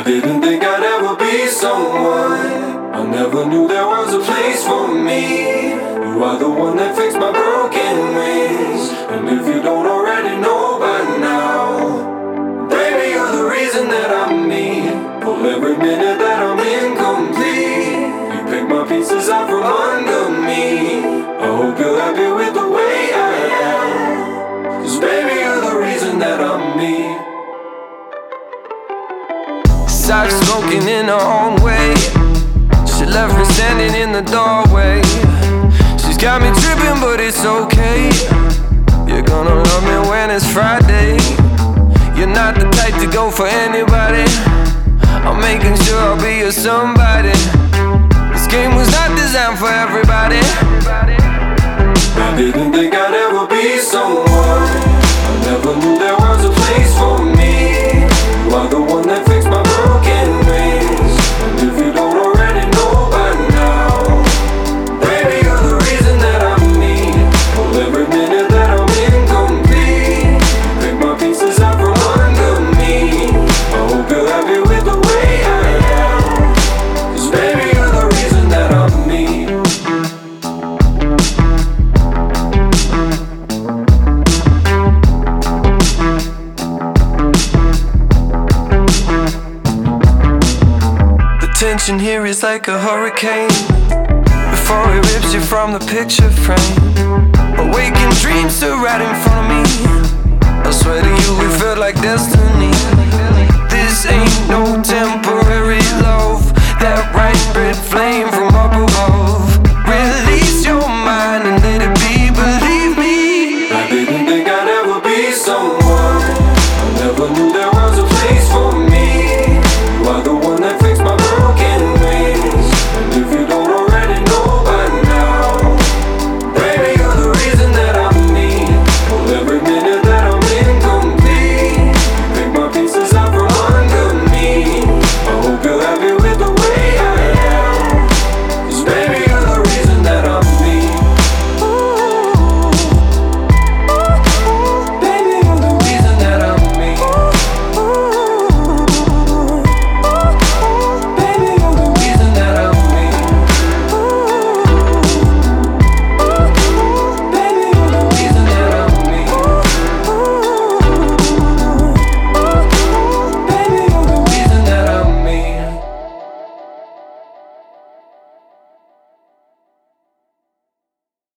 I didn't think I'd ever be someone. I never knew there was a place for me. You are the one that fixed my broken wings. And if you don't already know by now, baby, you're the reason that I'm me. For every minute that I'm incomplete, you pick my pieces out from under me. I hope you're happy with the way I am, 'cause baby, you're the reason that I'm me. Started smoking in her own way. She left me standing in the doorway. She's got me tripping, but it's okay. You're gonna love me when it's Friday. You're not the type to go for anybody. I'm making sure I'll be your somebody. This game was not designed for everybody. I didn't think I'd ever be someone. I never knew there was a place for me. You are the one that fixed my broken wings. And if you don't already know by now, baby, you're the reason that I'm me. For every minute that I'm incomplete, you pick my pieces out from under me. I hope you're happy with the way I am, 'cause baby, you're the reason that I'm me. Tension here is like a hurricane before it rips you from the picture frame. Awakened dreams are right in front of me. I swear to you, it felt like destiny. This ain't no